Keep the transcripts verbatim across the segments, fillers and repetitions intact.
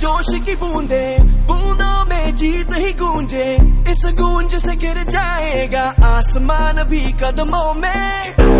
जोश की बूंदे, बूंदों में जीत ही गूंजे। इस गूंज से गिर जाएगा आसमान भी कदमों में।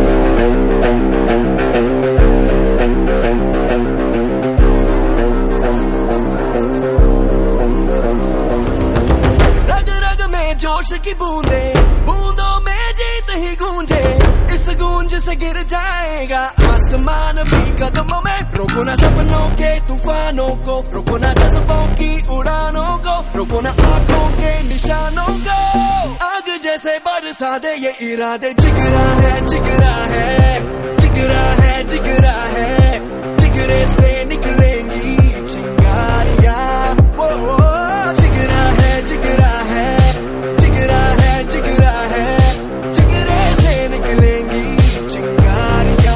रग रग में जोश की बूंदे, बूंदों में जीत ही गूंजे। इस गूंज से गिर जाएगा आसमान भी कदमों में। रोको ना सपनों के तूफानों को, रोको ना जज्बों की उड़ानों को, रोको ना आंखों के निशानों को। आग जैसे बरसा दे ये इरादे। जिगरा है जिगरा है जिगरा है जिगरा है, जिगरे से निकलेंगी चिंगारियां। वो जिगरा है जिगरा है जिगरा है जिगरा है, जिगरे से निकलेंगी चिंगारियां।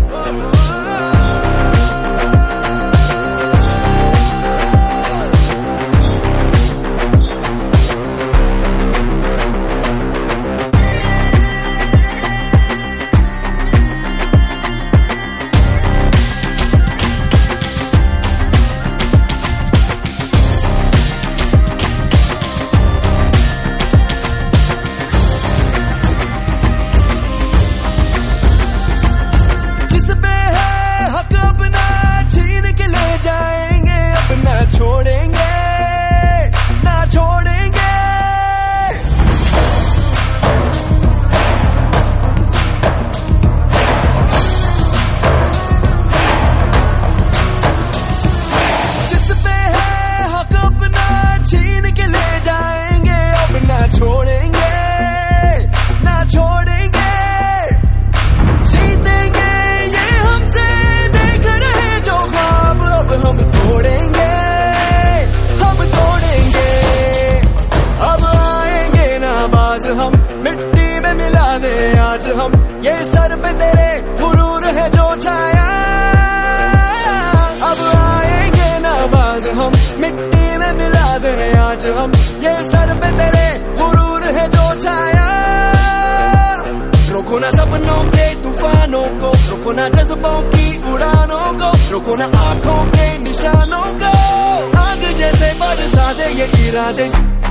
छोड़ेंगे ना छोड़ेंगे, जिस पे है हक अपना छीन के ले जाएंगे। अब ना छोड़ेंगे ना छोड़ेंगे, जीतेंगे ये हमसे देख रहे जो ख्वाब अब हम तोड़ेंगे। हम मिट्टी में मिला दे आज हम, ये सर पे तेरे गुरूर है जो छाया। अब आएंगे ना बाज हम, मिट्टी में मिला दे आज हम, ये सर पे तेरे गुरूर है जो छाया। रोको ना सपनों के तूफानों को, रोको ना जज्बों की उड़ानों को, रोको ना आंखों के निशानों को। आग जैसे बरसा दे ये इरादे।